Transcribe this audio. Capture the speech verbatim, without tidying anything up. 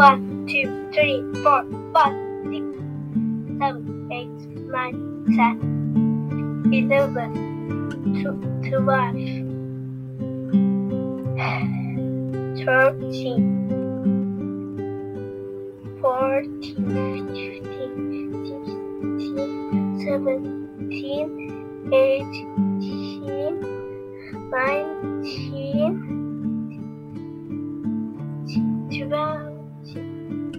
one, two, three, four, five, six, seven, eight, nine, ten, eleven, twelve, thirteen, fourteen, fifteen, sixteen, seventeen, eighteen, nineteen,